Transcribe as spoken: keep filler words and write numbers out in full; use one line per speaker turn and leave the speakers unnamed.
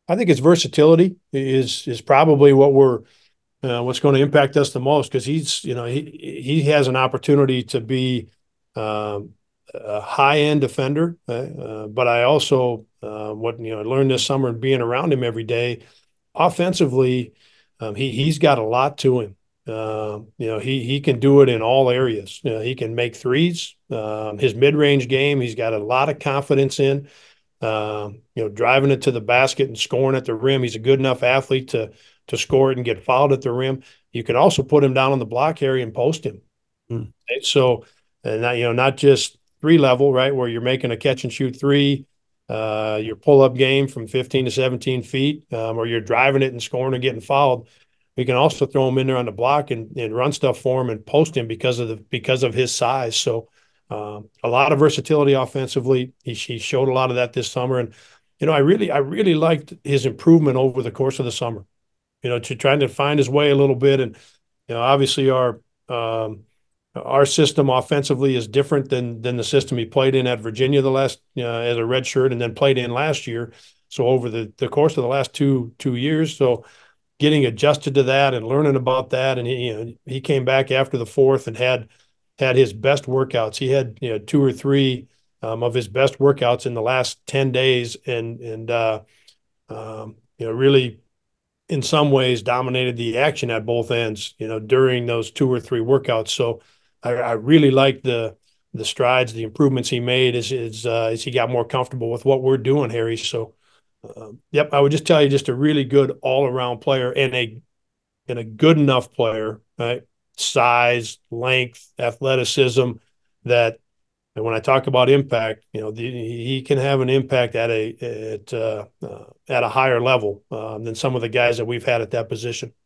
I think his versatility is is probably what we're uh, what's going to impact us the most because he's you know he he has an opportunity to be um, a high end defender, uh, uh, but I also uh, what you know I learned this summer and being around him every day offensively, um, he he's got a lot to him. Uh, you know, he he can do it in all areas. You know, he can make threes. Um, his mid range game, he's got a lot of confidence in. Um, you know, driving it to the basket and scoring at the rim. He's a good enough athlete to to score it and get fouled at the rim. You can also put him down on the block area and post him.
Mm.
Right? So, and not, you know, not just three level, right, where you're making a catch and shoot three, uh, your pull up game from fifteen to seventeen feet, um, or you're driving it and scoring and getting fouled. We can also throw him in there on the block and, and run stuff for him and post him because of the because of his size. So um, a lot of versatility offensively. He, he showed a lot of that this summer, and you know I really I really liked his improvement over the course of the summer. You know, to trying to find his way a little bit, and you know obviously our um, our system offensively is different than than the system he played in at Virginia the last uh, as a red shirt and then played in last year. So over the the course of the last two two years, so getting adjusted to that and learning about that, and he you know he came back after the fourth and had had his best workouts. He had you know two or three um, of his best workouts in the last ten days, and and uh, um, you know really in some ways dominated the action at both ends, you know, during those two or three workouts. So I, I really like the the strides, the improvements he made as as, uh, as he got more comfortable with what we're doing, Harry. So, uh, yep, I would just tell you, just a really good all around player and a and a good enough player, right? Size, length, athleticism. That and when I talk about impact, you know, the, he can have an impact at a at uh, uh, at a higher level um, than some of the guys that we've had at that position.